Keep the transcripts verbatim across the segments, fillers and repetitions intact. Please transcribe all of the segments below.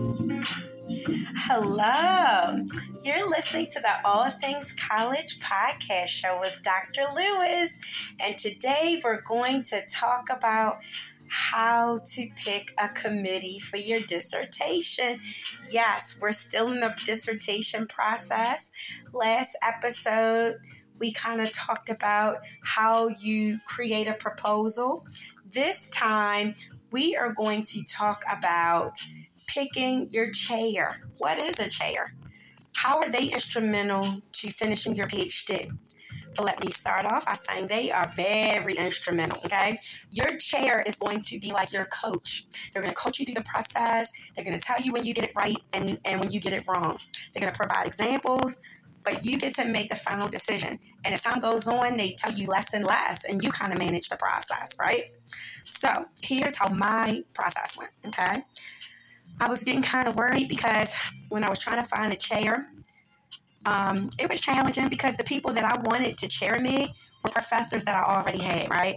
Hello. You're listening to the All Things College podcast show with Doctor Lewis. And today we're going to talk about how to pick a committee for your dissertation. Yes, we're still in the dissertation process. Last episode, we kind of talked about how you create a proposal. This time, we are going to talk about picking your chair. What is a chair? How are they instrumental to finishing your PhD? But let me start off by saying they are very instrumental, okay? Your chair is going to be like your coach. They're going to coach you through the process. They're going to tell you when you get it right and, and when you get it wrong. They're going to provide examples, but you get to make the final decision. And as time goes on, they tell you less and less, and you kind of manage the process, right? So here's how my process went, okay? I was getting kind of worried because when I was trying to find a chair, um, it was challenging because the people that I wanted to chair me were professors that I already had, right?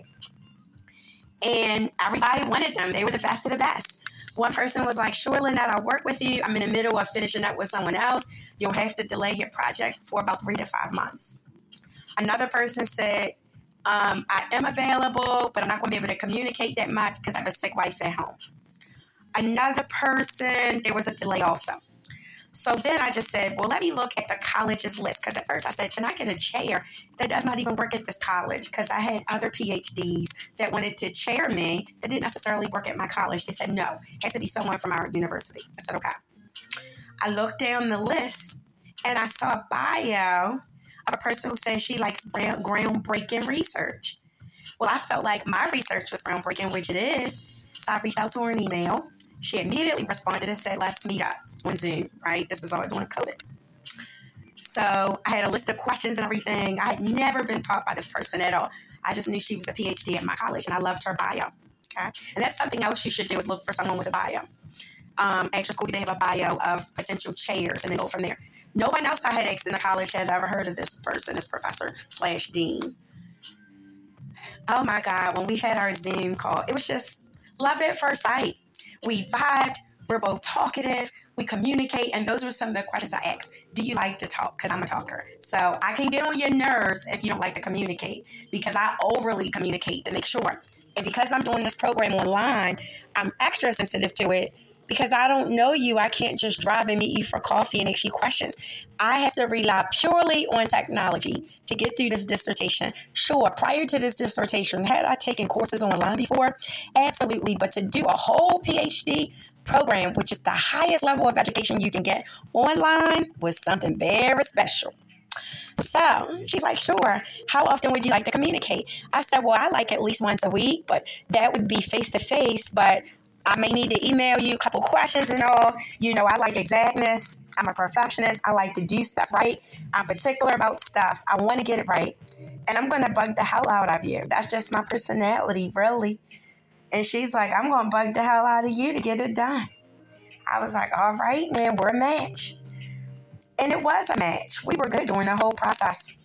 And everybody wanted them. They were the best of the best. One person was like, sure, Lynette, I'll work with you. I'm in the middle of finishing up with someone else. You'll have to delay your project for about three to five months. Another person said, um, I am available, but I'm not going to be able to communicate that much because I have a sick wife at home. Another person, there was a delay also. So then I just said, well, let me look at the college's list. Because at first I said, can I get a chair that does not even work at this college? Because I had other PhDs that wanted to chair me that didn't necessarily work at my college. They said, no, it has to be someone from our university. I said, okay. I looked down the list and I saw a bio of a person who said she likes groundbreaking research. Well, I felt like my research was groundbreaking, which it is. So I reached out to her in email. She immediately responded and said, let's meet up on Zoom, right? This is all during COVID. So I had a list of questions and everything. I had never been taught by this person at all. I just knew she was a PhD at my college, and I loved her bio, okay? And that's something else you should do is look for someone with a bio. Um, at your school, they have a bio of potential chairs, and then go from there. No one else I had asked in the college had ever heard of this person, this professor slash dean. Oh, my God. When we had our Zoom call, it was just love at first sight. We vibed. We're both talkative. We communicate. And those were some of the questions I asked. Do you like to talk? Because I'm a talker. So I can get on your nerves if you don't like to communicate because I overly communicate to make sure. And because I'm doing this program online, I'm extra sensitive to it because I don't know you. I can't just drive and meet you for coffee and ask you questions. I have to rely purely on technology to get through this dissertation. Sure, prior to this dissertation, had I taken courses online before? Absolutely. But to do a whole PhD program, which is the highest level of education you can get online, was something very special. So she's like, sure. How often would you like to communicate? I said, well, I like at least once a week, but that would be face-to-face, but I may need to email you a couple questions and all. You know, I like exactness. I'm a perfectionist. I like to do stuff right. I'm particular about stuff. I want to get it right. And I'm going to bug the hell out of you. That's just my personality, really. And she's like, I'm going to bug the hell out of you to get it done. I was like, all right, man, we're a match. And it was a match. We were good during the whole process.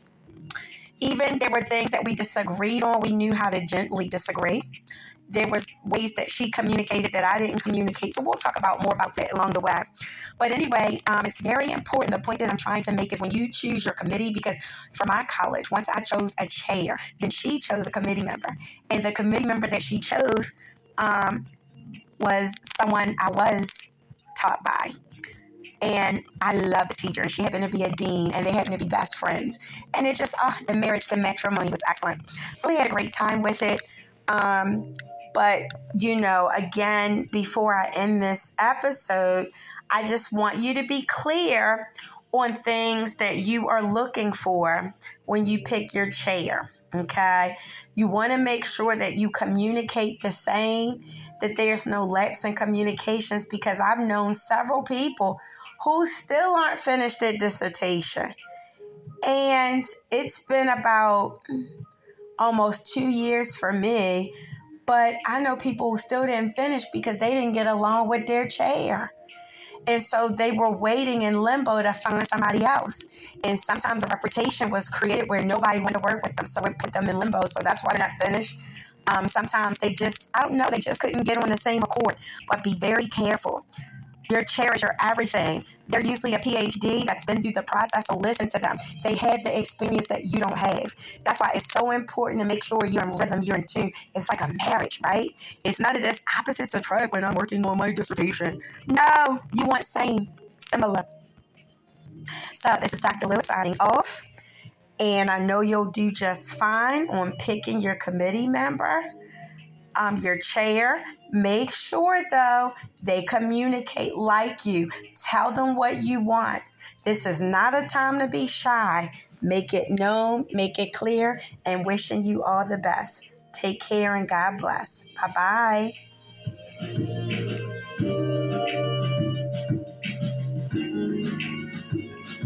Even there were things that we disagreed on. We knew how to gently disagree. There was ways that she communicated that I didn't communicate. So we'll talk about more about that along the way. But anyway, um, it's very important. The point that I'm trying to make is when you choose your committee, because for my college, once I chose a chair, then she chose a committee member. And the committee member that she chose um, was someone I was taught by. And I love the teacher. And she happened to be a dean. And they happened to be best friends. And it just, oh, the marriage to matrimony was excellent. Really had a great time with it. Um, but, you know, again, before I end this episode, I just want you to be clear on things that you are looking for when you pick your chair, okay? You want to make sure that you communicate the same, that there's no lapse in communications, because I've known several people who still aren't finished their dissertation. And it's been about almost two years for me, but I know people who still didn't finish because they didn't get along with their chair. And so they were waiting in limbo to find somebody else. And sometimes a reputation was created where nobody wanted to work with them, so it put them in limbo. So that's why they're not finished. Um, sometimes they just, I don't know, they just couldn't get on the same accord. But be very careful. Your chair is your everything. They're usually a P H D that's been through the process, so listen to them. They have the experience that you don't have. That's why it's so important to make sure you're in rhythm, you're in tune. It's like a marriage, right? It's none of this opposites attract when I'm working on my dissertation. No, you want same, similar. So this is Doctor Lewis signing off. And I know you'll do just fine on picking your committee member, um, your chair. Make sure, though, they communicate like you. Tell them what you want. This is not a time to be shy. Make it known, make it clear, and wishing you all the best. Take care and God bless. Bye-bye.